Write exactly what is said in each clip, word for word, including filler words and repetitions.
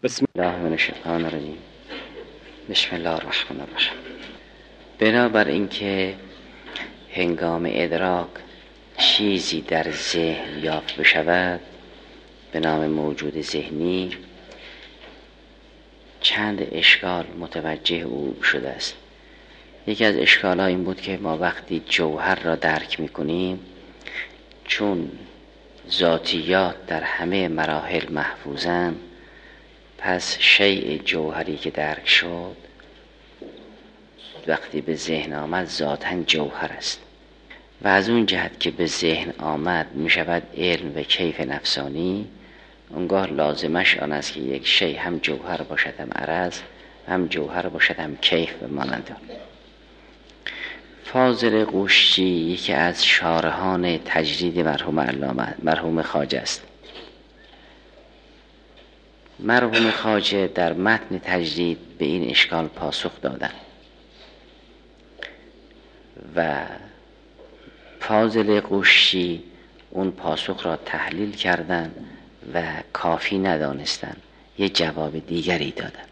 بسم الله من الشیطان الرجیم. بسم الله الرحمن الرحیم. بنابر اینکه هنگام ادراک چیزی در ذهن یافت بشود به نام موجود ذهنی، چند اشکال متوجه او شده است. یکی از اشکال‌ها این بود که ما وقتی جوهر را درک می‌کنیم، چون ذاتیات در همه مراحل محفوظن، پس شیء جوهری که درک شد وقتی به ذهن آمد ذاتاً جوهر است و از اون جهت که به ذهن آمد می شود علم و کیف نفسانی. اونگاه لازمش آن است که یک شیء هم جوهر باشد، هم عرض، هم جوهر باشد، هم کیف و مانند آن. فاضل قوشچی یکی از شارحان تجرید مرحوم علامه مرحوم خواجه است. مرحوم خواجه در متن تجرید به این اشکال پاسخ دادن و فاضل قوشچی اون پاسخ را تحلیل کردن و کافی ندانستن، یه جواب دیگری دادن.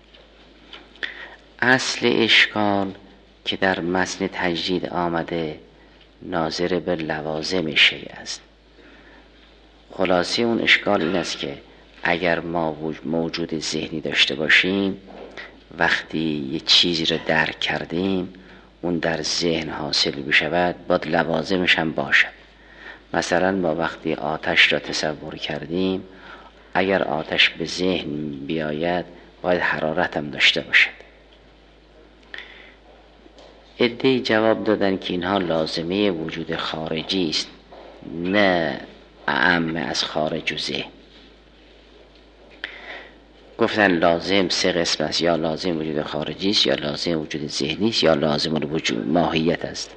اصل اشکال که در متن تجرید آمده ناظر به لوازم شیء است. خلاصه اون اشکال این است که اگر ما موجود ذهنی داشته باشیم، وقتی یه چیزی رو درک کردیم اون در ذهن حاصل بشود باید لوازمش هم باشد. مثلا ما وقتی آتش را تصور کردیم، اگر آتش به ذهن بیاید باید حرارت هم داشته باشد. عده‌ای جواب دادن که اینها لازمه وجود خارجی است، نه اعم از خارج و ذهن. گفتن لازم سه قسم است، یا لازم وجود خارجی است، یا لازم وجود ذهنی است، یا لازم وجود ماهیت است.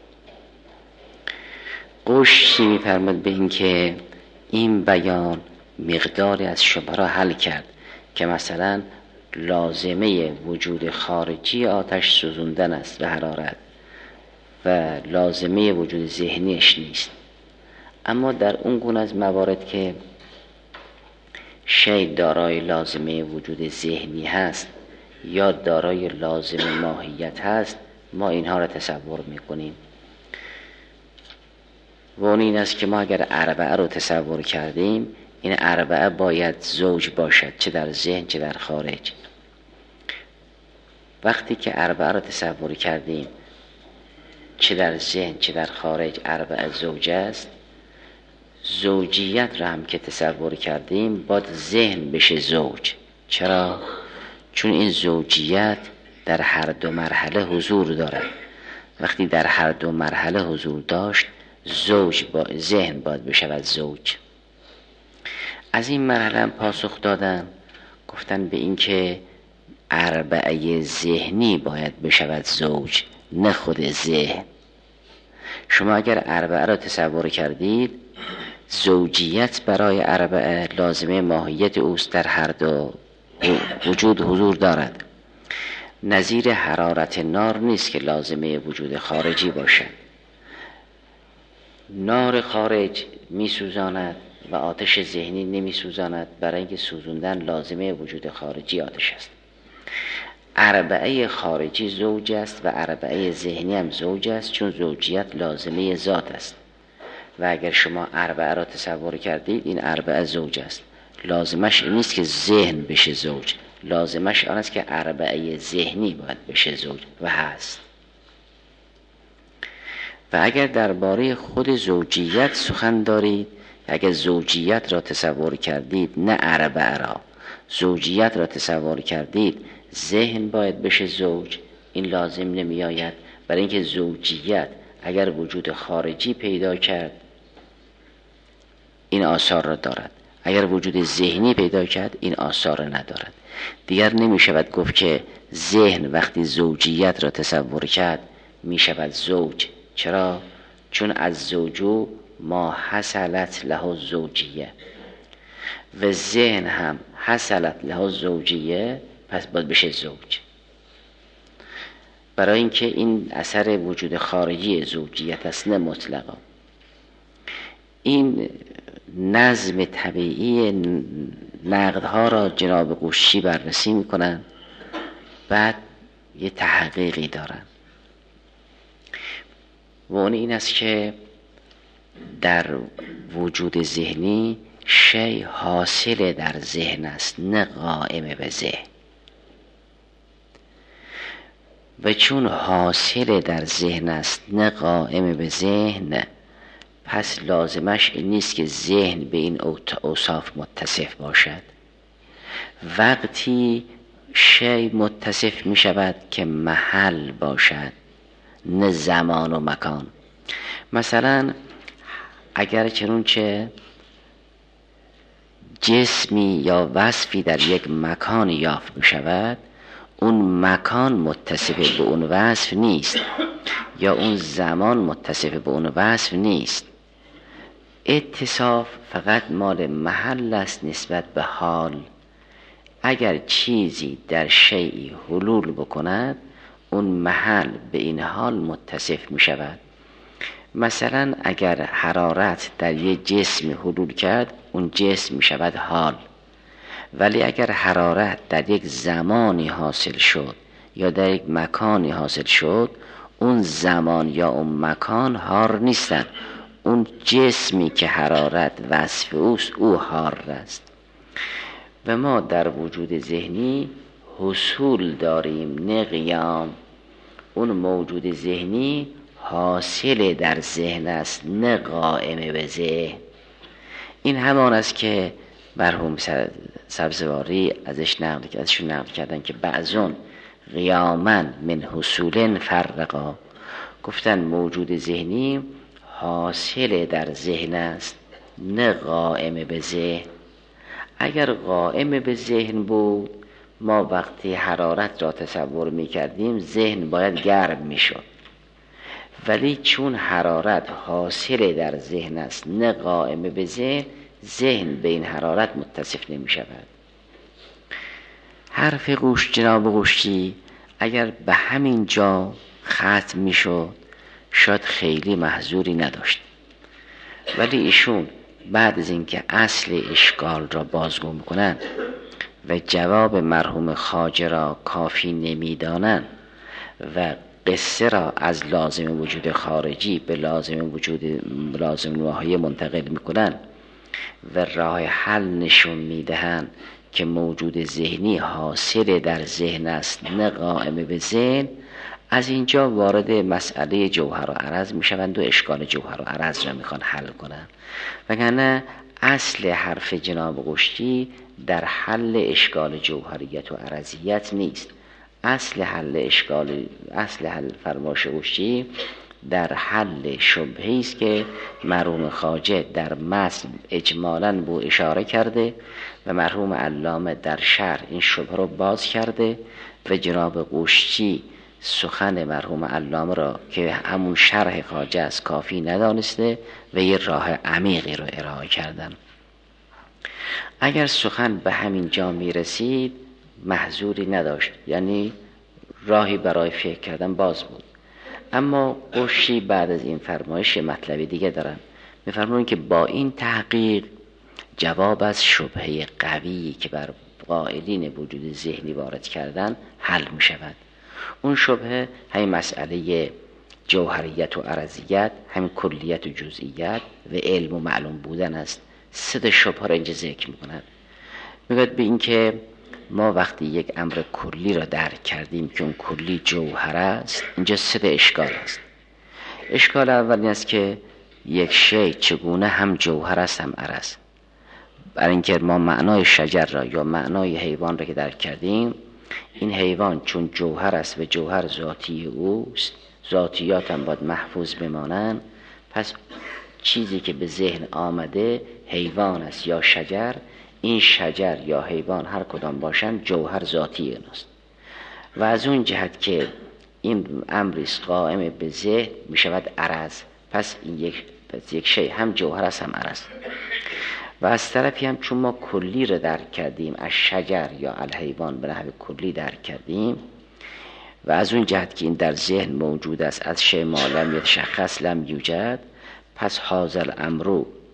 قوشچی می‌فرماید به این که این بیان مقداری از شبهه را حل کرد که مثلا لازمه وجود خارجی آتش سوزوندن است و حرارت و لازمه وجود ذهنیش نیست. اما در اون گونه از موارد که شیء دارای لازمه وجود ذهنی هست یا دارای لازمه ماهیت هست، ما اینها را تصور میکنیم. و اون این است که ما اگر اربعه رو تصور کردیم، این اربعه باید زوج باشد، چه در ذهن چه در خارج. وقتی که اربعه رو تصور کردیم چه در ذهن چه در خارج اربعه زوج است، زوجیت را هم که تصور کردیم باید ذهن بشه زوج. چرا؟ چون این زوجیت در هر دو مرحله حضور دارد. وقتی در هر دو مرحله حضور داشت، زوج با ذهن باید بشود زوج. از این مرحله هم پاسخ دادن، گفتن به این که اربعه ذهنی باید بشود زوج، نه خود ذهن. شما اگر اربعه را تصور کردید، زوجیت برای اربعه لازمه ماهیت اوست، در هر دو وجود حضور دارد. نظیر حرارت نار نیست که لازمه وجود خارجی باشد. نار خارج می سوزاند و آتش ذهنی نمی سوزاند، برای اینکه سوزوندن لازمه وجود خارجی آتش است. اربعه خارجی زوج است و اربعه ذهنی هم زوج است، چون زوجیت لازمه ذات است. و اگر شما اربعه را تصور کردید، این اربعه زوج است. لازمش این نیست که ذهن بشه زوج، لازمش آن است که اربعه ذهنی باید بشه زوج و هست. و اگر درباره خود زوجیت سخن دارید، اگر زوجیت را تصور کردید، نه اربعه را، زوجیت را تصور کردید، ذهن باید بشه زوج، این لازم نمی آید. برای اینکه زوجیت اگر وجود خارجی پیدا کرد این آثار را دارد، اگر وجود ذهنی پیدا کرد این آثار را ندارد. دیگر نمی شود گفت که ذهن وقتی زوجیت را تصور کرد می شود زوج. چرا؟ چون از زوجو ما حصلت له زوجیه و ذهن هم حصلت له زوجیه، پس باید بشه زوج. برای اینکه این اثر وجود خارجی زوجیت است، نه مطلقا. این نظم طبیعی نقدها را جناب قوشچی بررسی میکنن، بعد یه تحقیقی دارن و اون این است که در وجود ذهنی شی حاصل در ذهن است نه قائم به ذهن، و چون حاصل در ذهن است نه قائم به ذهن، پس لازمش این نیست که ذهن به این اوصاف متصف باشد. وقتی شی متصف می شود که محل باشد نه زمان و مکان. مثلا اگر چنانچه جسمی یا وصفی در یک مکان یافت می شود، اون مکان متصف به اون وصف نیست یا اون زمان متصف به اون وصف نیست. اتصاف فقط مال محل است نسبت به حال. اگر چیزی در شیئی حلول بکند، اون محل به این حال متصف می شود. مثلا اگر حرارت در یک جسم حلول کرد، اون جسم می شود حال. ولی اگر حرارت در یک زمانی حاصل شد یا در یک مکانی حاصل شد، اون زمان یا اون مکان حار نیستند. اون جسمی که حرارت وصف اوست او حار است. و ما در وجود ذهنی حصول داریم نه قیام. اون موجود ذهنی حاصل در ذهن است نه قائم به ذهن. این همان است که مرحوم سبزواری ازش نقل ازشون نقل کردن که بعضون قیاما من حصول فرقا، گفتن موجود ذهنی حاصل در ذهن است نه قائم به ذهن. اگر قائم به ذهن بود، ما وقتی حرارت را تصور می کردیم ذهن باید گرم می شد. ولی چون حرارت حاصل در ذهن است نه قائم به ذهن، ذهن به این حرارت متصف نمی شود. حرف قوش جناب قوشچی اگر به همین جا ختم می شد شاید خیلی محظوری نداشت، ولی ایشون بعد از اینکه اصل اشکال را بازگو میکنند و جواب مرحوم خواجه را کافی نمیدانند و قصه را از لازم وجود خارجی به لازم وجود لازم نواهی منتقل میکنند و راه حل نشون میدهند که موجود ذهنی حاصل در ذهن است نه قائم به ذهن، از اینجا وارد مسئله جوهر و عرض میشوند و اشکال جوهر و عرض را میخوان حل کنند. وگرنه اصل حرف جناب قوشچی در حل اشکال جوهریت و عرضیت نیست. اصل حل اشکال اصل حل فرمایش قوشچی در حل شبهه‌ای است که مرحوم خواجه در متن اجمالاً بو اشاره کرده و مرحوم علامه در شرح این شبهه رو باز کرده و جناب قوشچی سخن مرحوم علامه را که همون شرح خواجه است کافی ندانسته و یه راه عمیقی رو ارائه کردن. اگر سخن به همین جا می رسید محظوری نداشت، یعنی راهی برای فکر کردن باز بود. اما قوشچی بعد از این فرمایش مطلبی دیگه دارن، میفرمایند که با این تحقیق جواب از شبهه قوی که بر قائلین وجود ذهنی وارد کردن حل می شود. اون شبهه همین مسئله جوهریت و عرضیت، همین کلیت و جزئیت و علم و معلوم بودن است. سه شبهه را اینجا ذکر میکنند. میگوید به این که ما وقتی یک امر کلی را درک کردیم که اون کلی جوهر است، اینجا سه اشکال است. اشکال اول این است که یک شی چگونه هم جوهر است هم عرض. برای اینکه ما معنای شجر را یا معنای حیوان را که درک کردیم، این حیوان چون جوهر است و جوهر ذاتی اوست، ذاتیات هم باید محفوظ بمانند، پس چیزی که به ذهن آمده حیوان است یا شجر، این شجر یا حیوان هر کدام باشند جوهر ذاتی است. و از اون جهت که این امریست قائم به ذهن می شود عرض، پس این یک پس یک شی هم جوهر است هم عرض. و از طرفی هم چون ما کلی را درک کردیم، از شجر یا الحیوان به نحو کلی درک کردیم و از اون جهت که این در ذهن موجود است، از شی ما لم یتشخص لم یوجد، پس حاصل امرو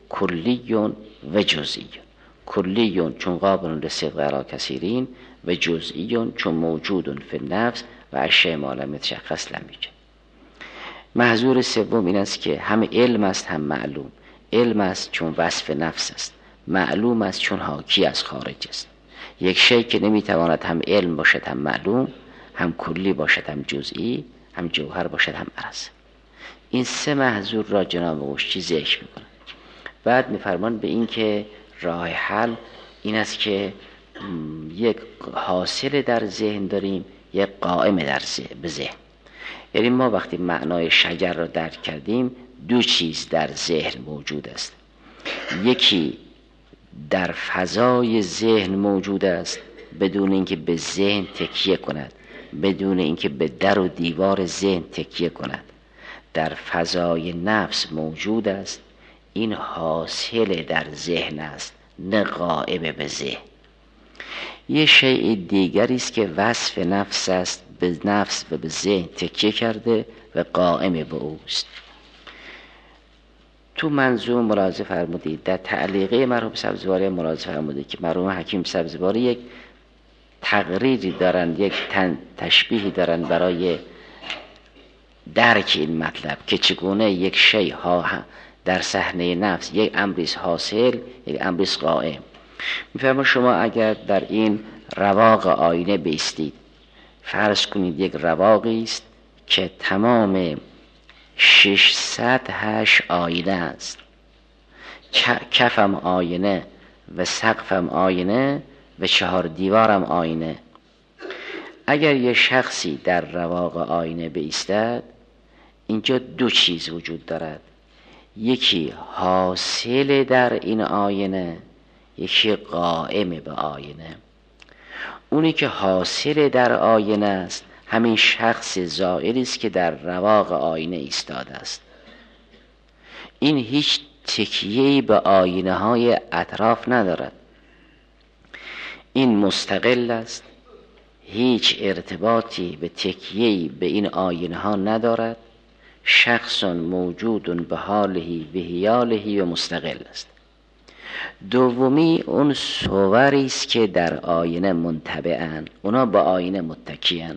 کلی و جزئی. کلی چون قابل للصدق علی کثیرین و جزئی چون موجود فی النفس و اشیاء ما لم یتشخص لم یوجد. محظور سوم این است که هم علم است هم معلوم. علم است چون وصف نفس است، معلوم است چون حاکی از خارج است. یک شی که نمیتواند هم علم باشد هم معلوم، هم کلی باشد هم جزئی، هم جوهر باشد هم عرض. این سه محظور را جناب قشتی ذکر میکنه. بعد میفرمان به این که راه حل این است که یک حاصل در ذهن داریم، یک قائم در ذهن. یعنی ما وقتی معنای شجر را درک کردیم، دو چیز در ذهن موجود است. یکی در فضای ذهن موجود است بدون اینکه به ذهن تکیه کند، بدون اینکه به در و دیوار ذهن تکیه کند، در فضای نفس موجود است. این حاصل در ذهن است، نه قائم به ذهن. یه شیء دیگری است که وصف نفس است، به نفس و به ذهن تکیه کرده و قائم به اوست. تو منظوم ملاحظه فرمودید، در تعلیقه مرحوم سبزواری ملاحظه فرمودید که مرحوم حکیم سبزواری یک تقریری دارن، یک تن تشبیهی دارن برای درک این مطلب که چگونه یک شیء ها در صحنه نفس یک امریز حاصل، یک امریز قائم. میفرما شما اگر در این رواق آینه بیستید، فرض کنید یک رواقی است که تمام ششصد و هشت آینه است، کفم آینه و سقفم آینه و چهار دیوارم آینه. اگر یه شخصی در رواق آینه بایستد، اینجا دو چیز وجود دارد، یکی حاصل در این آینه، یکی قائم به آینه. اونی که حاصل در آینه است همین شخص زائری است که در رواق آینه ایستاده است. این هیچ تکیه‌ای به آینه های اطراف ندارد، این مستقل است، هیچ ارتباطی به تکیه‌ای به این آینه ها ندارد. شخص موجود به حاله و حیاله و مستقل است. دومی اون صوری است که در آینه منطبعن، اونا با آینه متکیان.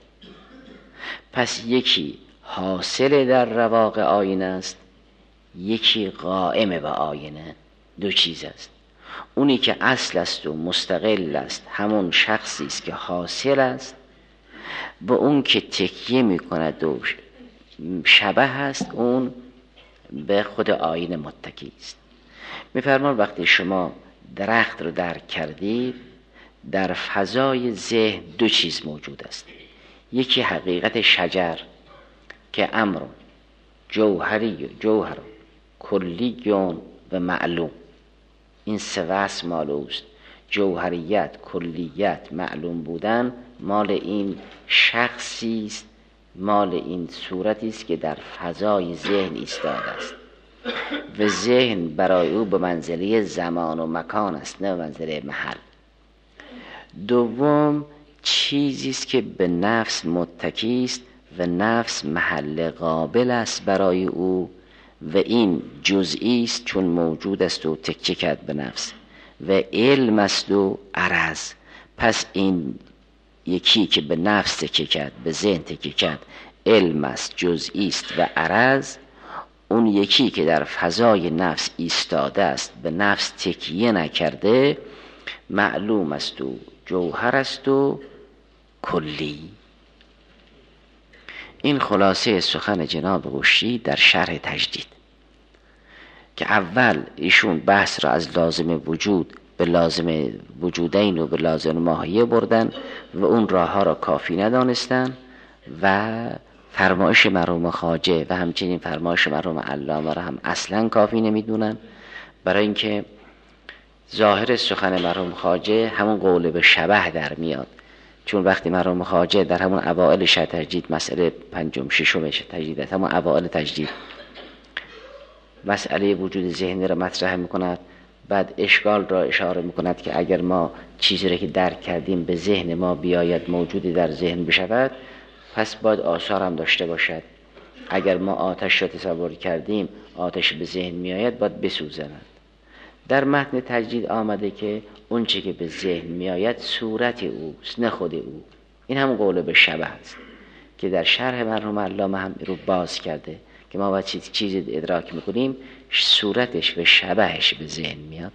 پس یکی حاصل در رواق آینه است، یکی قائم به آینه. دو چیز است. اونی که اصل است و مستقل است همون شخصی است که حاصل است، با اون که تکیه میکند و شبه است، اون به خود آینه متکی است. میفرمان وقتی شما درخت رو درک کردید، در فضای ذهن دو چیز موجود است. یکی حقیقت شجر که امر جوهری جوهر کلی و معلوم، این سه وصف مال اوست. جوهریت، کلیت، معلوم بودن مال این شخصی است، مال این صورتی است که در فضای ذهن ایستاده است و ذهن برای او به منزله زمان و مکان است، نه به منزله محل. دوم چیزی است که به نفس متکی است و نفس محل قابل است برای او و این جزئی است چون موجود است و تکیه کرد به نفس و علم است و عرض. پس این یکی که به نفس تکیه کرد، به ذهن تکیه کرد، علم است، جزئی است و عرض. اون یکی که در فضای نفس ایستاده است، به نفس تکیه نکرده، معلوم است و جوهر است و کلی. این خلاصه سخن جناب قشتی در شرح تجدید که اول ایشون بحث را از لازم وجود به لازم وجودین و به لازم ماهیه بردن و اون راه ها را کافی ندانستن و فرمایش مرحوم خواجه و همچنین فرمایش مرحوم علامه را هم اصلا کافی نمیدونن، برای اینکه ظاهر سخن مرحوم خواجه همون قول به شبه در میاد. چون وقتی مرحوم خواجه در همون اوائل شرح تجدید، مسئله پنجم ششم تجدید، همون اوائل تجدید مسئله وجود ذهنی را مطرح میکند، بعد اشکال را اشاره میکند که اگر ما چیزی را که درک کردیم به ذهن ما بیاید موجودی در ذهن بشود، پس باید آثار هم داشته باشد. اگر ما آتش را تصور کردیم آتش به ذهن می آید باید بسوزند. در متن تجدید آمده که اون چه که به ذهن می آید صورت اوست نه خود او. این هم قول به شبه است که در شرح مرحوم علامه هم رو باز کرده که ما باید چیز چیزی ادراک میکنیم صورتش و شبهش به ذهن میاد.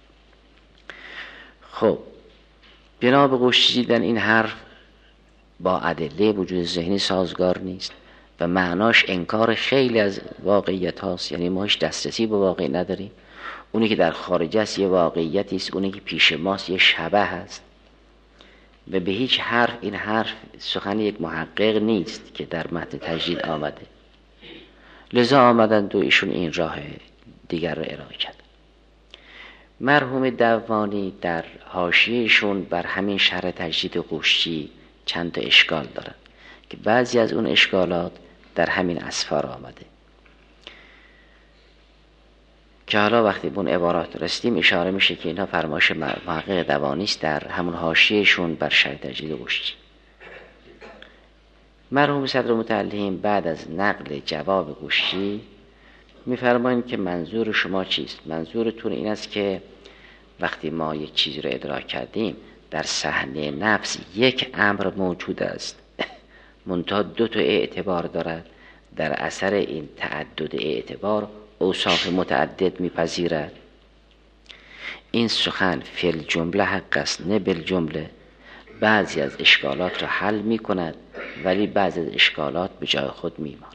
خب جناب قشتی دیدن این حرف با ادله وجود ذهنی سازگار نیست و معناش انکار خیلی از واقعیت هاست، یعنی ما هیچ دسترسی به واقع نداریم. اونی که در خارج است یه واقعیتی است، اونی که پیش ماست یه شبه هست و به هیچ حرف این حرف سخن یک محقق نیست که در متن تجدید آمده. لذا آمدند و ایشون این راه دیگر رو ارائه کرد. مرحوم دوانی در حاشیه‌شون بر همین شرح تجدید قشتی چند تا اشکال دارن که بعضی از اون اشکالات در همین اسفار آمده که حالا وقتی به اون عبارات رسیدیم اشاره میشه که اینا فرمایش محقق دوانی است در همون حاشیه‌شون بر شرح تجدید قشتی. مرحوم صدر متعلیم بعد از نقل جواب قشتی میفرمایند که منظور شما چیست؟ منظورتون این است که وقتی ما یک چیزی رو ادراک کردیم در صحنه نفس یک امر موجود است منتها دو تا اعتبار دارد، در اثر این تعدد اعتبار اوصاف متعدد میپذیرد. این سخن فی الجمله حق است نه بالجمله. بعضی از اشکالات را حل می کند ولی بعضی از اشکالات به جای خود می ماند.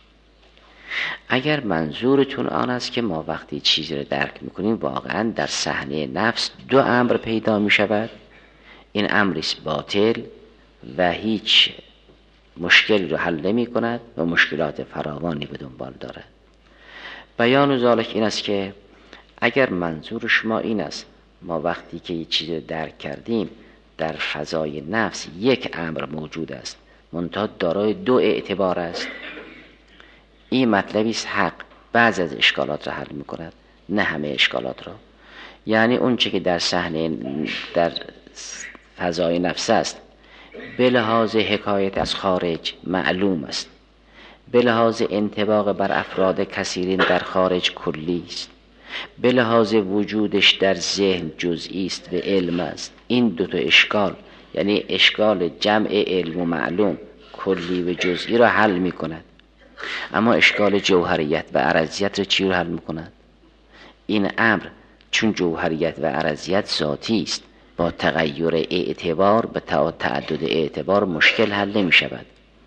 اگر منظورتون آن است که ما وقتی چیزی را درک می کنیم واقعا در صحنه نفس دو امر پیدا می شود، این امریست باطل و هیچ مشکلی رو حل نمی کند و مشکلات فراوانی به دنبال دارد. بیان ذالک این است که اگر منظور شما این است ما وقتی که یک چیزی رو درک کردیم در فضای نفس یک امر موجود است منتها دارای دو اعتبار است، این مطلبی است حق بعض از اشکالات را حل می کند نه همه اشکالات را. یعنی اون چه که در صحنه در فضای نفس است به لحاظ حکایت از خارج معلوم است، به لحاظ انطباق بر افراد کثیرین در خارج کلی است، به لحاظ وجودش در ذهن جزئی است و علم است. این دو تا اشکال یعنی اشکال جمع علم و معلوم کلی و جزئی را حل می کند. اما اشکال جوهریت و عرضیت را چی را حل می کند؟ این امر چون جوهریت و عرضیت ذاتی است با تغییر اعتبار به تعدد اعتبار مشکل حل نمی شود.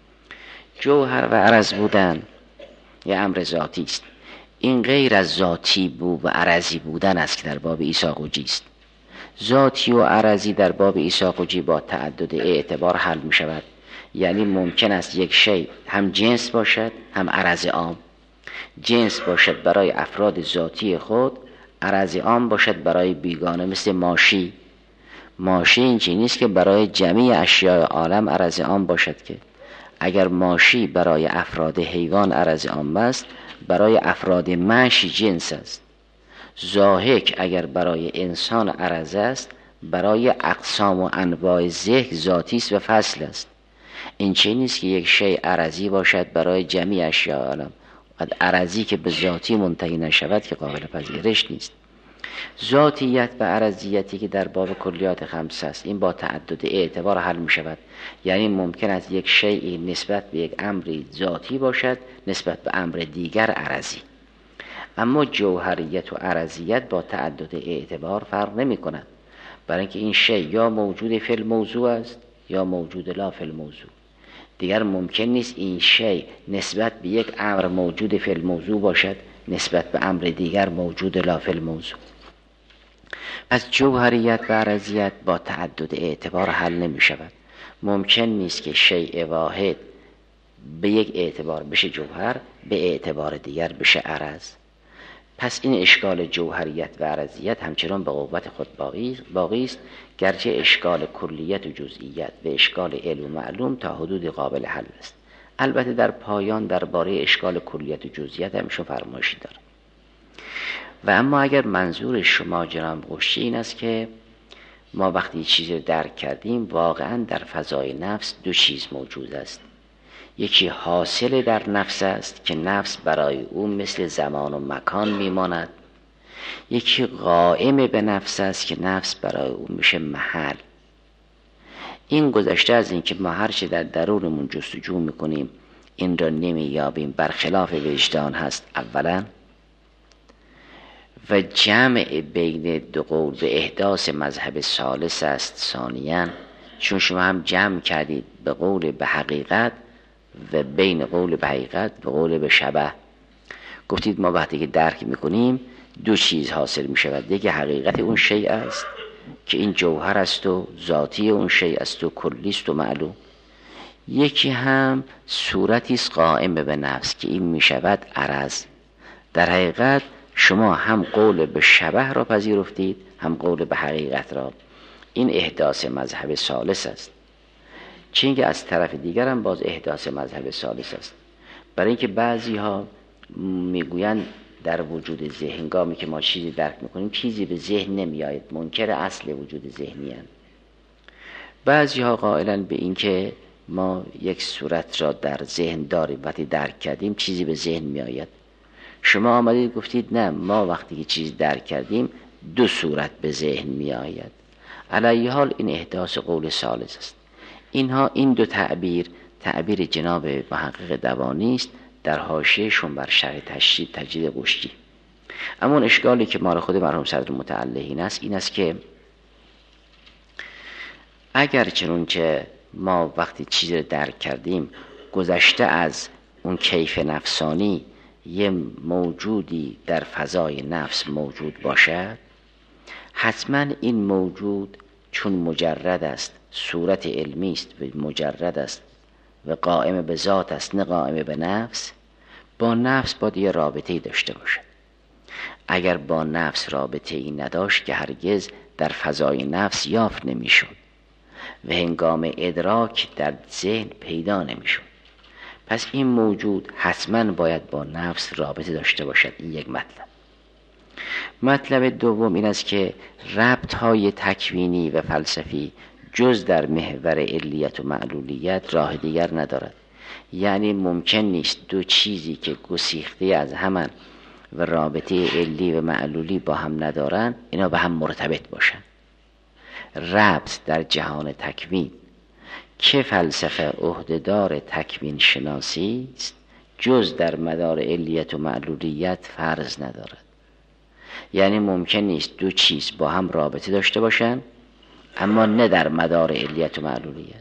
جوهر و عرض بودن یه امر ذاتی است، این غیر از ذاتی بود و عرضی بودن است که در باب ایثاقوجی است. ذاتی و عرضی در باب ایثاقوجی با تعدد اعتبار حل می شود. یعنی ممکن است یک شی هم جنس باشد هم عرض عام، جنس باشد برای افراد ذاتی خود، عرض عام باشد برای بیگانه، مثل ماشی. ماشی این چیزی نیست که برای جمیع اشیاء عالم عرض عام باشد که اگر ماشی برای افراد حیوان عرض عام است برای افراد مشی جنس است. ضاحک اگر برای انسان عرض است برای اقسام و انواع ذهن ذاتی است و فصل است. این چه نیست که یک شی عرضی باشد برای جمیع اشیاء عالم، عرضی که به ذاتی منتهی نشود که قابل پذیرش نیست. ذاتیت و عرضیتی که در باب کلیات خمسه است این با تعدد اعتبار حل می شود. یعنی ممکن است یک شیء نسبت به یک امری ذاتی باشد نسبت به امر دیگر عرضی، اما جوهریت و عرضیت با تعدد اعتبار فرق نمی کند، برای اینکه این شیء یا موجود فی الموضوع است یا موجود لا فی الموضوع. دیگر ممکن نیست این شیء نسبت به یک امر موجود فی الموضوع باشد نسبت به امر دیگر موجود لا فی الموضوع. پس جوهریت و عرضیت با تعدد اعتبار حل نمی شود. ممکن نیست که شیء واحد به یک اعتبار بشه جوهر به اعتبار دیگر بشه عرض. پس این اشکال جوهریت و عرضیت همچنان به قوت خود باقی است، گرچه اشکال کلیت و جزئیت و اشکال علم و معلوم تا حدود قابل حل است. البته در پایان درباره اشکال کلیت و جزئیت همشون فرمایشی داره. و اما اگر منظور شما جناب قشتی این است که ما وقتی چیزی رو درک کردیم واقعا در فضای نفس دو چیز موجود است، یکی حاصل در نفس است که نفس برای او مثل زمان و مکان میماند. یکی قائم به نفس است که نفس برای او میشه محل. این گذشته از این که ما هرچه در درونمون جستجو میکنیم این را نمییابیم، برخلاف وجدان هست اولا، و جمع بین دو قول به احداث مذهب ثالث است ثانیاً، چون شما هم جمع کردید به قول به حقیقت و بین قول به حقیقت و قول به شبه. گفتید ما وقتی که درک میکنیم دو چیز حاصل میشود، یکی حقیقت اون شیء است که این جوهر است و ذاتی اون شیء است و کلی است و معلوم، یکی هم صورتی است قائم به نفس که این میشود عرض. در حقیقت شما هم قول به شبه را پذیرفتید هم قول به حقیقت را. این احداث مذهب ثالث است. چون که از طرف دیگر هم باز احداث مذهب ثالث است، برای اینکه بعضی ها میگویند در وجود ذهن، هنگامی که ما چیزی درک میکنیم چیزی به ذهن نمیآید، منکر اصل وجود ذهنی هستند. بعضی ها قائلن به اینکه ما یک صورت را در ذهن داریم، وقتی درک کردیم چیزی به ذهن میآید. شما آمدید گفتید نه، ما وقتی که چیز درک کردیم دو صورت به ذهن میآید. علی حال این احداث قول ثالث است. اینها این دو تعبیر تعبیر جناب محقق دوانی است در حاشیه‌شون بر شرح تشدید تجدید قشتی. اما اون اشکالی که ما خود مرحوم صدر متعلقین است این است که اگر چنانچه ما وقتی چیزی رو درک کردیم گذشته از اون کیف نفسانی یه موجودی در فضای نفس موجود باشد، حتما این موجود چون مجرد است، صورت علمی است و مجرد است و قائم به ذات است نه قائم به نفس، با نفس باید یه رابطه‌ای داشته باشد. اگر با نفس رابطه‌ای نداشت که هرگز در فضای نفس یافت نمی‌شد و هنگام ادراک در ذهن پیدا نمی‌شد. پس این موجود حتما باید با نفس رابطه داشته باشد. این یک مطلب. مطلب دوم این است که ربط‌های تکوینی و فلسفی جز در محور علیت و معلولیت راه دیگر ندارد. یعنی ممکن نیست دو چیزی که گسیخته از همان و رابطه علی و معلولی با هم ندارن اینا به هم مرتبط باشن. ربط در جهان تکوین که فلسفه عهده‌دار تکوین شناسی است جز در مدار علیت و معلولیت فرض ندارد. یعنی ممکن نیست دو چیز با هم رابطه داشته باشن اما نه در مدار علیت و معلولیت.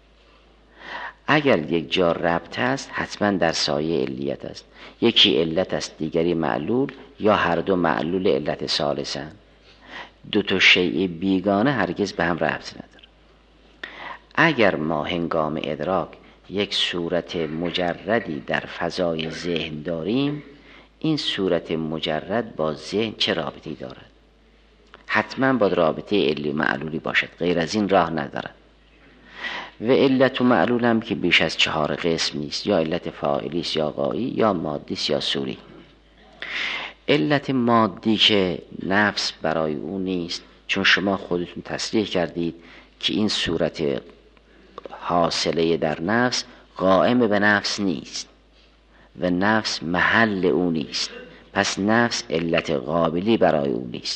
اگر یک جا ربط است حتما در سایه علیت است، یکی علت است دیگری معلول، یا هر دو معلول علت ثالثند. دو تا شیء بیگانه هرگز به هم ربط نداره. اگر ما هنگام ادراک یک صورت مجردی در فضای ذهن داریم، این صورت مجرد با ذهن چه رابطه‌ای دارد؟ حتما با رابطه علی معلولی باشد، غیر از این راه ندارد. و علت و معلول هم که بیش از چهار قسم نیست، یا علت فاعلی است یا غایی یا مادی است یا صوری. علت مادی که نفس برای او نیست، چون شما خودتون تصریح کردید که این صورت حاصله در نفس قائم به نفس نیست و نفس محل او نیست، پس نفس علت قابلی برای او نیست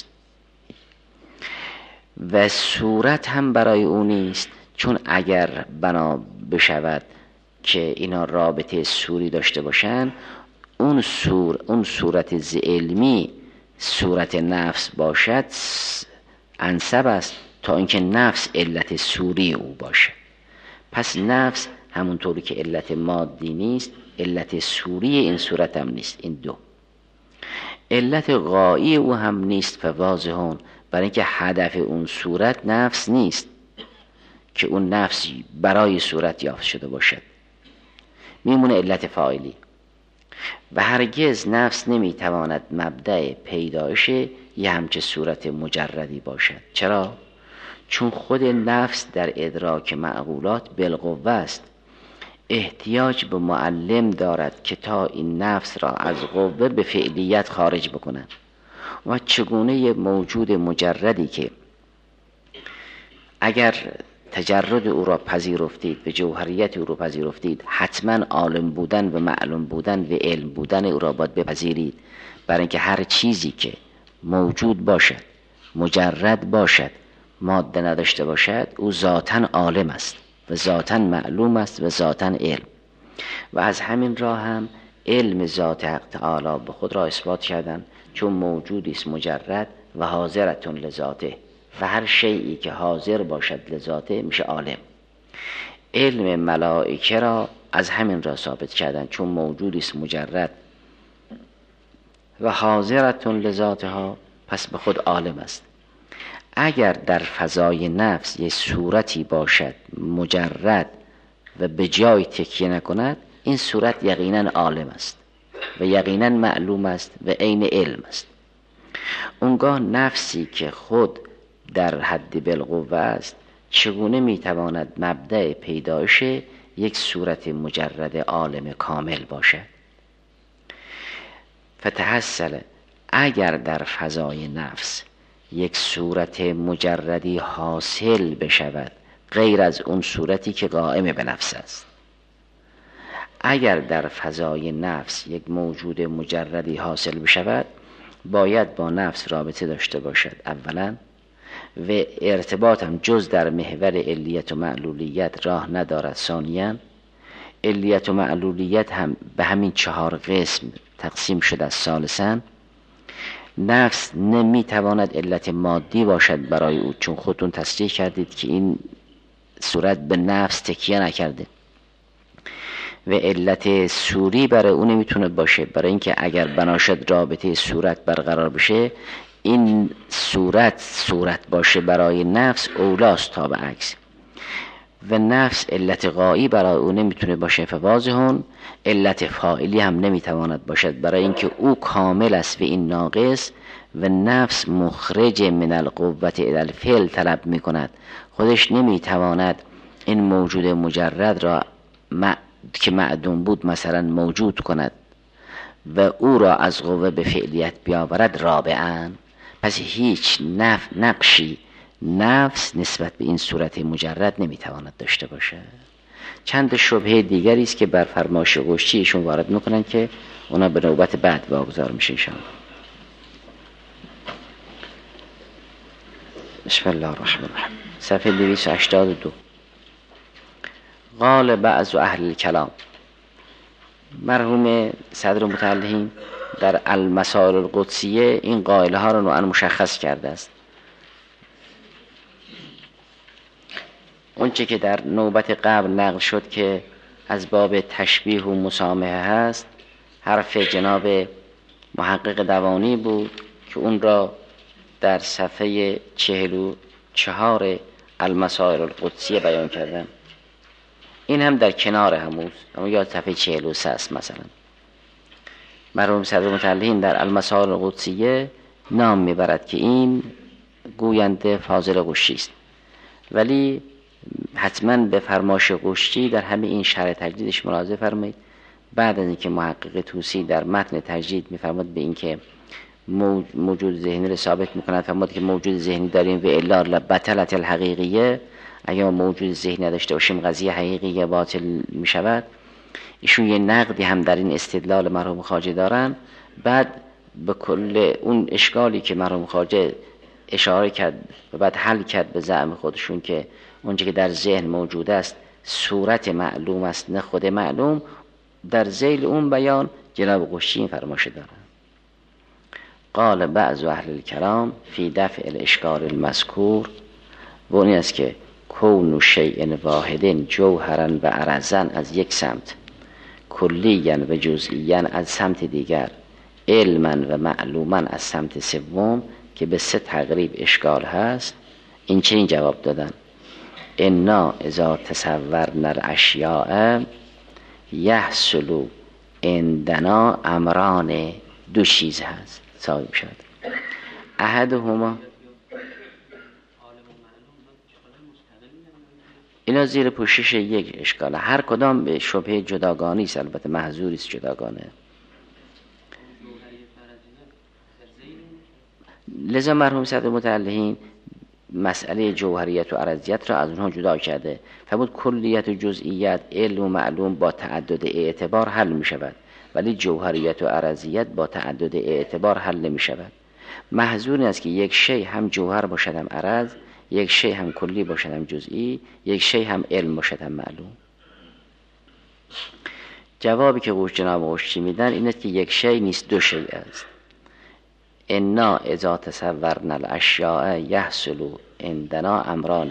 و صورت هم برای او نیست، چون اگر بنا بشود که اینا رابطه صوری داشته باشن، اون صور اون صورت ز علمی صورت نفس باشد انسب است تا اینکه نفس علت صوری او باشه. پس نفس همونطوری که علت مادی نیست علت صوری این صورت هم نیست. این دو علت غایی او هم نیست و واضحون، برای اینکه هدف اون صورت نفس نیست که اون نفس برای صورت یافت شده باشد، میمونه علت فاعلی. و هرگز نفس نمیتواند مبدأ پیدایش یه همچه صورت مجردی باشد. چرا؟ چون خود نفس در ادراک معقولات بالقوه است، احتیاج به معلم دارد که تا این نفس را از قوه به فعلیت خارج بکنند. و چگونه یه موجود مجردی که اگر تجرد او را پذیرفتید و جوهریت او را پذیرفتید، حتما عالم بودن و معلوم بودن و علم بودن او را باید بپذیرید. برای اینکه هر چیزی که موجود باشد، مجرد باشد، ماده نداشته باشد، او ذاتاً عالم است و ذاتاً معلوم است و ذاتاً علم. و از همین راه هم علم ذات حق تعالی به خود را اثبات کردن، چون موجودی است مجرد و حاضرتون لذاته، و هر شیئی که حاضر باشد لذاته میشه عالم. علم ملائکه را از همین راه ثابت کردن، چون موجودی است مجرد و حاضرتون لذاتها، پس به خود عالم است. اگر در فضای نفس یک صورتی باشد مجرد و به جای تکیه نکند، این صورت یقینا عالم است و یقینا معلوم است و عین علم است. اونگاه نفسی که خود در حد بالقوه است، چگونه میتواند مبدأ پیدایش یک صورت مجرد عالم کامل باشد؟ فتحصل، اگر در فضای نفس یک صورت مجردی حاصل بشود غیر از اون صورتی که قائم به نفس است، اگر در فضای نفس یک موجود مجردی حاصل بشود، باید با نفس رابطه داشته باشد اولا، و ارتباط هم جز در محور علیت و معلولیت راه ندارد ثانیا. علیت و معلولیت هم به همین چهار قسم تقسیم شده از ثالثا. نفس نمیتواند علت مادی باشد برای او، چون خودتون تصریح کردید که این صورت به نفس تکیه نکرده، و علت سوری برای او نمیتونه باشه، برای اینکه اگر بناشد رابطه صورت برقرار بشه، این صورت صورت باشه برای نفس اولاست تا به عکس، و نفس علت غایی برای او نمیتونه باشه. فواضحون علت فاعلی هم نمیتواند باشد، برای اینکه او کامل است و این ناقص، و نفس مخرج من القوت الی الفعل طلب میکند. خودش نمیتواند این موجود مجرد را م... که معدوم بود مثلا موجود کند و او را از قوه به فعلیت بیاورد رابعاً. پس هیچ نف... نقشی نفس نسبت به این صورت مجرد نمیتواند داشته باشه. چند شبهه دیگری است که بر فرمایش قشتی ایشون وارد میکنن که اونا به نوبت بعد واگذار میشه انشاءالله. بسم الله الرحمن الرحیم. صفحه دویست و هشتاد و دو. قال بعض اهل الکلام، مرحوم صدر متعلهین در المسائل القدسیه این قائله ها را نوعا مشخص کرده است. اونچه که در نوبت قبل نقل شد که از باب تشبیه و مسامحه هست، حرف جناب محقق دوانی بود که اون را در صفحه چهل و چهار المسائل القدسیه بیان کردن. این هم در کنار هموز، اما یا صفحه چهل و سه است. مثلا مرحوم صدر متعلهین در المسائل القدسیه نام میبرد که این گوینده فاضل قشتی است، ولی حتما به فرمایش قشتی در همه این شرح تجدیدش ملاحظه فرمایید. بعد از اینکه محقق طوسی در متن تجدید میفرماد به اینکه موجود ذهنی را ثابت میکند، فرمود که موجود ذهنی داریم و الا لبطلت الحقیقیه، اگر موجود ذهنی نداشته باشیم قضیه حقیقیه باطل میشود. ایشون یه نقدی هم در این استدلال مرحوم خواجه دارن. بعد به کل اون اشکالی که مرحوم خواجه اشاره کرد و بعد حل کرد به زعم خودشون که اونچه که در ذهن موجود است صورت معلوم است نه خود معلوم، در ذیل اون بیان جناب قشتی این فرمایش دارن. قال بعض اهل الکلام فی دفع الاشکال المذکور، و اون است که کون شیء واحد جوهرا و عرضا از یک سمت، کلیا و جزئیا از سمت دیگر، علما و معلوما از سمت سوم، که به سه تقریب اشکال هست. این چنین جواب دادن: انا اذا تصورنا الاشیاء یحصل عندنا امران، دو چیز هست صاحب شد. احدهما، اینا زیر پوشش یک اشکال، هر کدام به شبهه جداگانی است، البته محظوری است جداگانه. لذا مرحوم صدر متعلهین مسئله جوهریت و عرضیت را از اونها جدا کرده. فرمود کلیت و جزئیت، علم و معلوم با تعدد اعتبار حل می شود، ولی جوهریت و عرضیت با تعدد اعتبار حل نمی شود. محظور است که یک شی هم جوهر باشد هم عرض، یک شی هم کلی باشد هم جزئی، یک شی هم علم باشد هم معلوم. جوابی که قوش جناب قوشچی میدن این است که یک شی نیست، دو شی است. انا اذا تصورنا الاشیاء یحصل عندنا امران،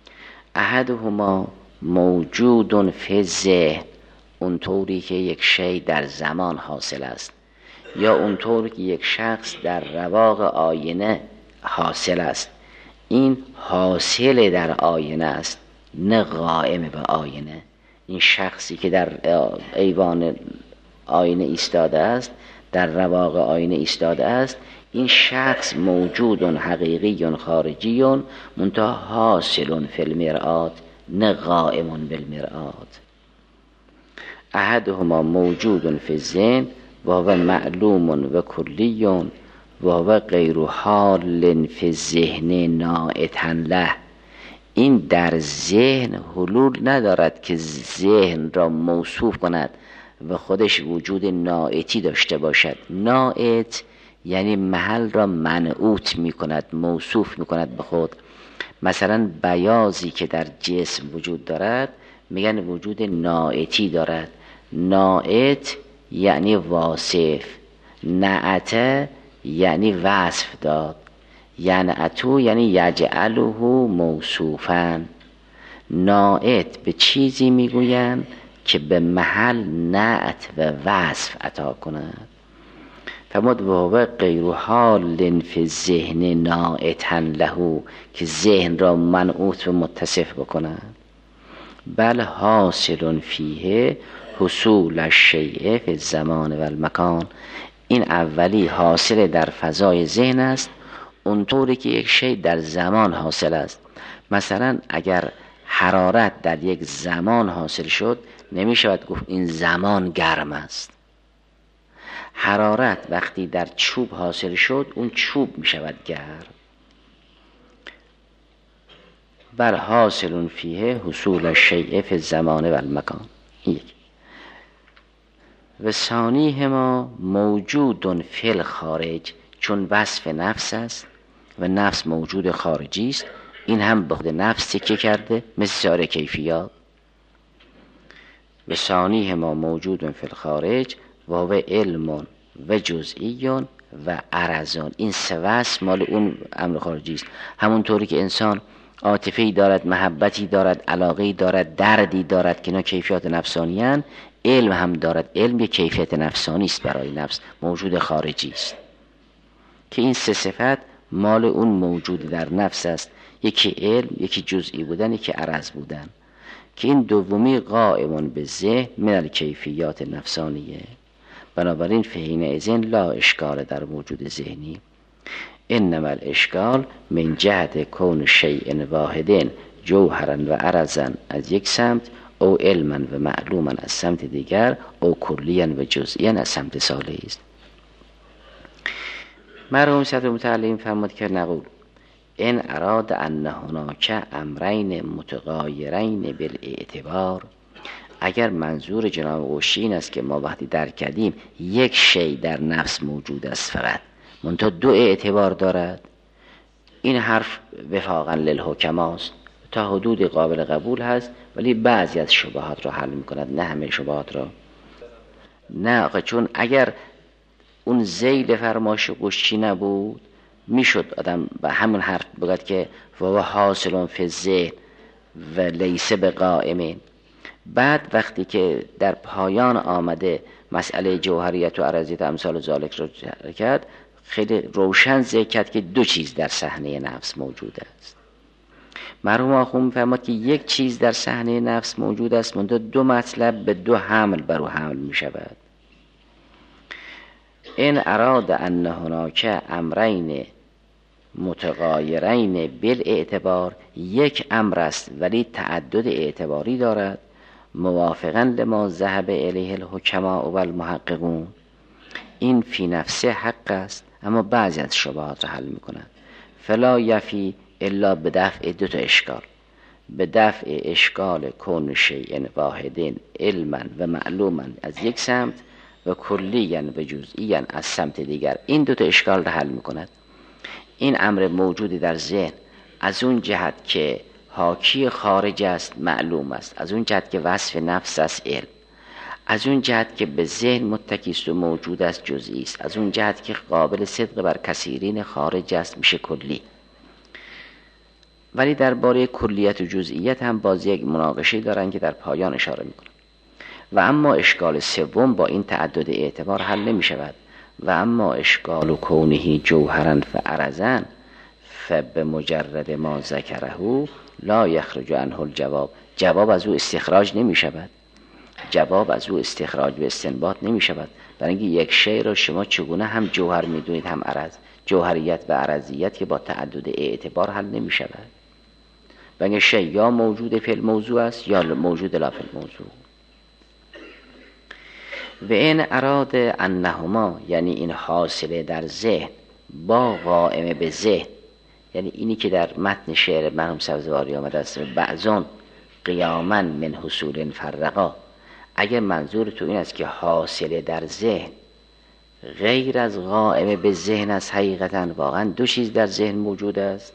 احدهما موجود فی الذهن، اونطوری که یک شی در زمان حاصل است، یا اونطوری که یک شخص در رواق آینه حاصل است. این حاصل در آینه است، نه قائم به آینه. این شخصی که در ایوان آینه ایستاده است، در رواق آینه ایستاده است، این شخص موجود حقیقی خارجی منتها حاصل فی المرآت، نه قائم بالمرآت. احدهما موجود فی الذهن و هو معلوم و کلی و هو غیر حال فی الذهن ناعتا له. این در ذهن حلول ندارد که ذهن را موصوف کند و خودش وجود ناعتی داشته باشد. ناعت یعنی محل را منعوت می کند، موصوف می کند به خود. مثلا بیاضی که در جسم وجود دارد میگن وجود ناعتی دارد. ناعت یعنی واصف، نعت یعنی وصف داد، ینعتو یعنی یجعله موصوفا. ناعت به چیزی میگویند که به محل نعت و وصف عطا کند. فرمود و هو غیر حال فی الذهن ناعتا له، که ذهن را منعوت و متصف بکند. بل حاصل فیه حصول الشیء فی الزمان و المکان. این اولی حاصل در فضای ذهن است، اونطوری که یک شی در زمان حاصل است. مثلا اگر حرارت در یک زمان حاصل شد، نمی شود گفت این زمان گرم است. حرارت وقتی در چوب حاصل شد، اون چوب می شود گرم. بل حاصل فیه حصول الشیء فی الزمان و المکان. یک و ثانیهما موجود فی الخارج، چون وصف نفس است و نفس موجود خارجی است، این هم به خود نفس تکیه کرده مثل سایر کیفیات. و ثانیهما موجود فی الخارج و هو علم و جزئی و عرضان. این سه وصف مال اون امر خارجی است. همونطوری که انسان عاطفه‌ای دارد، محبتی دارد، علاقه‌ای دارد، دردی دارد که اینا کیفیات نفسانی هستند، علم هم دارد. علم یک کیفیت نفسانی است، برای نفس موجود خارجی است که این سه صفت مال اون موجود در نفس است. یکی علم، یکی جزئی بودن، یکی عرض بودن، که این دومی قائم به ذهن من الکیفیات نفسانیه. بنابراین فهین ازن لا اشکال در موجود ذهنی، انما الاشکال من جهت کون شیء واحد جوهرا و عرضا از یک سمت، او علما و معلوما از سمت دیگر، او کلیا و جزئیا از سمت ثالث است. مرحوم صدر متعلم فرمود که نقول ان اراد ان هناک امرین متغایرین بالاعتبار، اگر منظور جناب قوشی این است که ما وقتی درک کردیم یک شی در نفس موجود است فقط، منتها دو اعتبار دارد، این حرف وفاقا للحکماست، تا حدود قابل قبول هست، ولی بعضی از شبهات را حل میکند، نه همه شبهات را. نه، چون اگر اون ذیل فرمایش قوشی نبود، میشد آدم به همون حرف بگد که و حاصل فی الذهن و لیس بقائم. بعد وقتی که در پایان آمده مسئله جوهریت و عرضیت امثال ذالک رو کرد، خیلی روشن ذکر کرد که دو چیز در صحنه نفس موجود است. مرحوم آخوند می‌فرماد که یک چیز در صحنه نفس موجود است، منتها دو مطلب به دو حمل بر او حمل می شود. این اراد ان هناک امرین متغایرین بالاعتبار، یک امر است ولی تعدد اعتباری دارد، موافقا لما ذهب الیه الحکماء و المحققون. این فی نفسه حق است، اما بعضی از شبهات را حل می کند. فلا یفی الا به دفع دو تا اشکال، به دفع اشکال کون شیء واحدین علما و معلوما از یک سمت و کلیا و جزئیا از سمت دیگر. این دو تا اشکال را حل میکند. این امر موجودی در ذهن از اون جهت که حاکی خارج است معلوم است، از اون جهت که وصف نفس است علم، از اون جهت که به ذهن متکی است و موجود است جزئی است، از اون جهت که قابل صدق بر کثیرین خارج است میشه کلی. ولی درباره کلیت و جزئیت هم باز یک مناقشه دارن که در پایان اشاره میکنن. و اما اشکال سوم با این تعدد اعتبار حل نمی شود. و اما اشکال و کونه جوهرا فعرضا فبمجرد ما ذکره لا یخرج عنه الجواب. جواب از او استخراج نمی شود، جواب از او استخراج و استنباط نمی شود. برای اینکه یک شی را شما چگونه هم جوهر می دونید هم عرض، جوهریت و عرضیت که با تعدد اعتبار حل نمی شود. برای شی یا موجود فی الموضوع است یا موجود لا فی الموضوع. و این اراد انهما، یعنی این حاصله در ذهن با قائمه به ذهن، یعنی اینی که در متن شعر مرحوم سبزواری آمده است بعضون قیاما من حصول فرقا. اگر منظور تو این است که حاصله در ذهن غیر از قائمه به ذهن است، حقیقتا واقعا دو چیز در ذهن موجود است.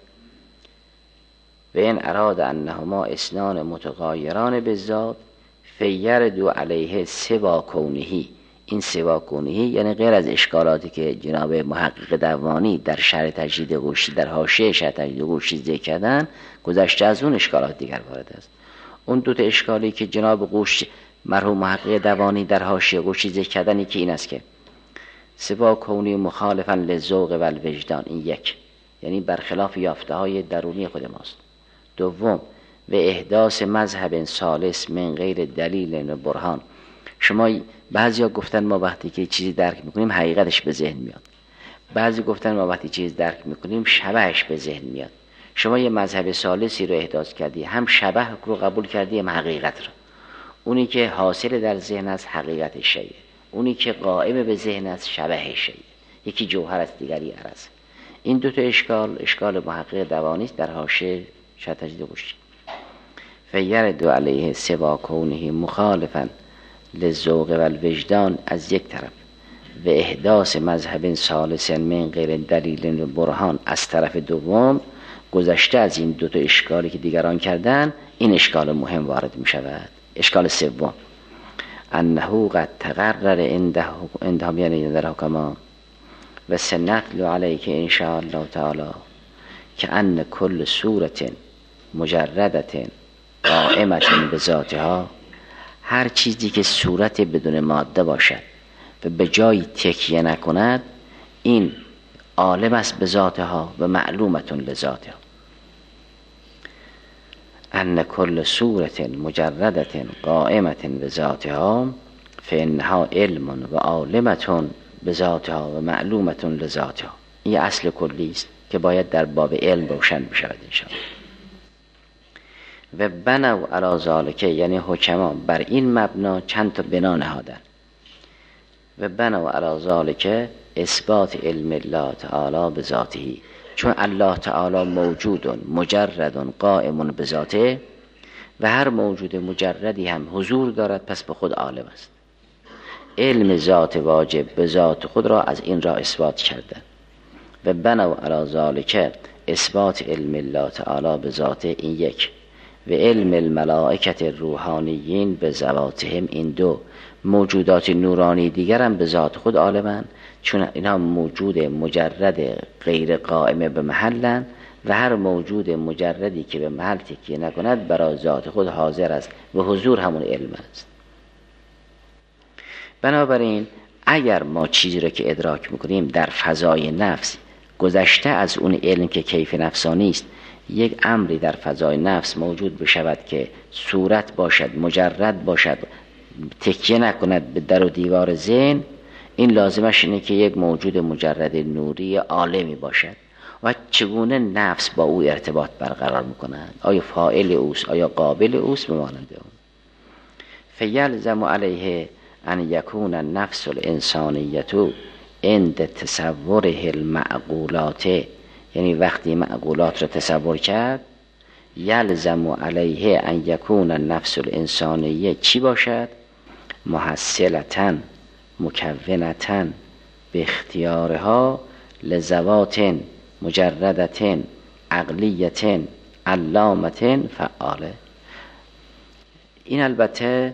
و این اراد انهما اسنان متغایران به ذات فیردو علیه سوا کونهی. این سوا کونهی یعنی غیر از اشکالاتی که جناب محقق دوانی در شرح تجدید قشتی در حاشیه شرح تجدید قشتی ذکر کردن، گذشته از اون اشکالات دیگر وارد است. اون دو تا اشکالی که جناب قشتی مرحوم محقق دوانی در حاشیه قشتی ذکر کردن که این است که سوا کونی مخالفا للذوق و الوجدان، این یک، یعنی برخلاف یافته های درونی خود ماست. دوم و احداث مذهب ثالث من غیر دلیل و برهان. شما بعضیا گفتن ما وقتی که چیزی درک میکنیم حقیقتش به ذهن میاد، بعضی گفتن ما وقتی چیزی درک میکنیم شبهش به ذهن میاد. شما یه مذهب ثالثی رو احداث کردی، هم شبه رو قبول کردی هم حقیقت رو. اونی که حاصل در ذهن است حقیقت شیء، اونی که قائم به ذهن است شبه شیء، یکی جوهر است دیگری عرض. این دو تا اشکال اشکال محقق دوانی است در حاشیه شرح تجدید قشتی. فیرد علیه سوا کونه مخالفا للذوق و الوجدان از یک طرف و احداث مذهب ثالث من غیر دلیل و برهان از طرف دوم. گذشته از این دو تا اشکالی که دیگران کردن، این اشکال مهم وارد می شود. اشکال سوم انه قد تقرر عندهم یعنی در حکما و سنتلو علیک ان شاء الله تعالی که ان کل صورت مجردت قائمت به ذاتها، هر چیزی که صورت بدون ماده باشد و به جای تکیه نکند این عالم است به ذاتها و معلومتون لذاتها. ان کل صورت مجردت قائمت به ذاتها فانها علم و عالمتون به ذاتها و معلومتون لذاتها. این اصل کلی است که باید در باب علم روشن بشود انشاءالله. و بنو علی ذالک، یعنی حکما بر این مبنا چند تا بنا نهادن. و بنو علی ذالک اثبات علم الله تعالی به ذاته، چون الله تعالی موجود مجرد قائم به ذاته و هر موجود مجردی هم حضور دارد پس به خود عالم است. علم ذات واجب به ذات خود را از این را اثبات کردن. و بنو علی ذالک اثبات علم الله تعالی به ذاته، این یک، و علم الملائکت روحانیین به ذواتهم، این دو. موجودات نورانی دیگر هم به ذات خود عالمن، چون اینها موجود مجرد غیر قائمه به محلن و هر موجود مجردی که به محل تکیه نکند برای ذات خود حاضر است و حضور همون علم است. بنابراین اگر ما چیزی را که ادراک میکنیم در فضای نفس گذشته از اون علم که کیف نفسانی است، یک امری در فضای نفس موجود بشود که صورت باشد، مجرد باشد، تکیه نکند به در و دیوار ذهن، این لازمش اینه که یک موجود مجرد نوری عالمی باشد. و چگونه نفس با او ارتباط برقرار میکنند؟ آیا فاعل اوست؟ آیا قابل اوست؟ بمانند اون. فیلزم علیه ان یکون النفس الانسانیت عند تصوره المعقولات یعنی وقتی معقولات را تصور کرد، یلزم علیه ان یکون النفس الانسانیه چی باشد؟ محصلتاً مکونتاً به اختیارها لذوات مجردتاً عقلیتاً علامتاً فعاله. این البته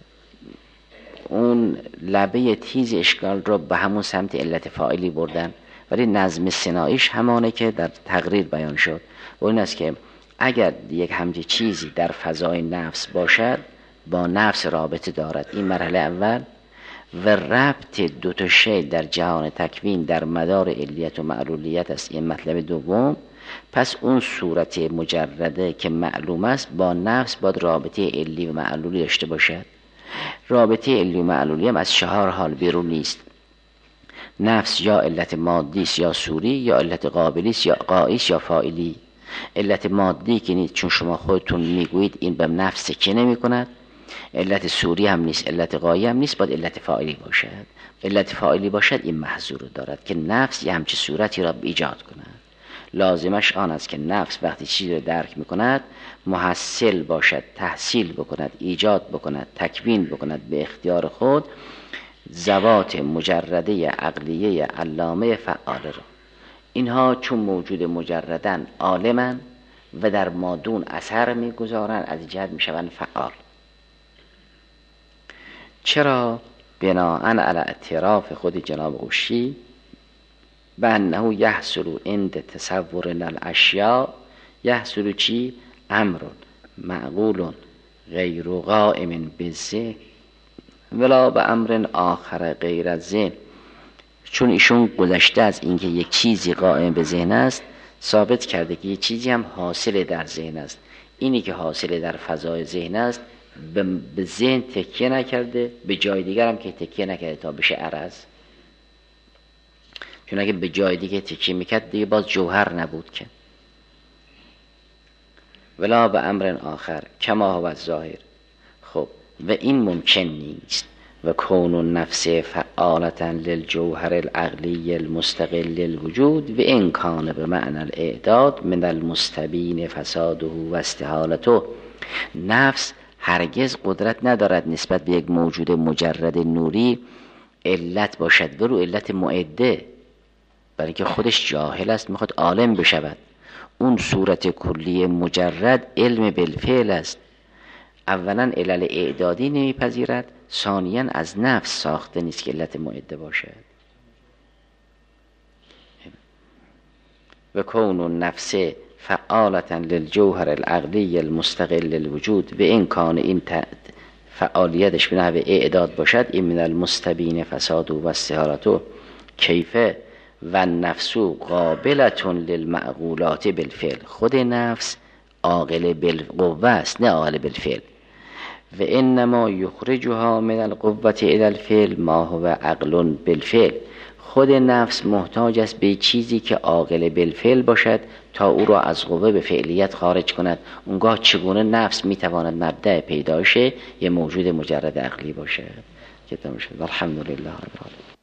اون لبه تیز اشکال رو به همون سمت علت فاعلی بردن، ولی نظم صناعیش همانه که در تقریر بیان شد و این است که اگر یک همچین چیزی در فضای نفس باشد با نفس رابطه دارد، این مرحله اول، و ربط دو تا شی در جهان تکوین در مدار علیت و معلولیت است، این مطلب دوم. پس اون صورت مجرده که معلوم است با نفس باید رابطه علی و معلولی داشته باشد. رابطه علی و معلولی هم از چهار حال بیرون نیست. نفس یا علت مادی است یا صوری، یا علت قابلی است یا قایی است یا فاعلی. علت مادی که نیست، چون شما خودتون میگویید این به نفس که نمی کند. علت صوری هم نیست، علت قایی هم نیست، باید علت فاعلی باشد. علت فاعلی باشد این محظور دارد که نفس یه همچی صورتی را ایجاد کند. لازمش آن است که نفس وقتی چیزی را درک میکند محصل باشد، تحصیل بکند، ایجاد بکند، تکوین بکند به اختیار خود ذوات مجرده عقلیه علامه فعاله را. اینها چون موجود مجردن عالمن و در مادون اثر میگذارن، از جهت میشوند فعال. چرا؟ بناءً علی اعتراف خود جناب قشی به انه یحصل عند تصورنا الاشیاء، یحصل چی؟ امر معقول غیر قائم بالذهن ولا به امر آخر غیر از ذهن. چون ایشون گذشته از اینکه یک چیزی قائم به ذهن است، ثابت کرده که یک چیزی هم حاصل در ذهن است. اینی که حاصل در فضای ذهن است به ذهن تکیه نکرده، به جای دیگر هم که تکیه نکرده تا بشه عرض. چون اگه به جای دیگه تکیه میکرد دیگه باز جوهر نبود که. ولا به امر آخر کما هو الظاهر. خب و این ممکن نیست. و کون النفس فعالتا للجوهر العقلی المستقل للوجود و این کان به معنی الاعداد من المستبین فساده و استحالته. نفس هرگز قدرت ندارد نسبت به یک موجود مجرد نوری علت باشد، ولو علت معده، برای که خودش جاهل است، میخواد عالم بشود. اون صورت کلی مجرد علم بالفعل است. اولا علل اعدادی نمیپذیرد، ثانیا از نفس ساخته نیست که علت معده باشد. و کون النفس فعالتا للجوهر العقلی المستقل للوجود و این کان این فعالیتش به نحو اعداد باشد، این من المستبین فساد و استحالته کیفه و نفس قابلتون للمعقولات بالفعل. خود نفس عاقل بالقوه است نه عاقل بالفعل. و انما یخرجها من القوه الى الفعل ما هو عقل بالفعل. خود نفس محتاج است به چیزی که عاقل بالفعل باشد تا او را از قوه به فعلیت خارج کند. اونگاه چگونه نفس میتواند مبدأ پیدایش یه موجود مجرد عقلی باشد؟ که تمام شد. الحمدلله رب العالمین.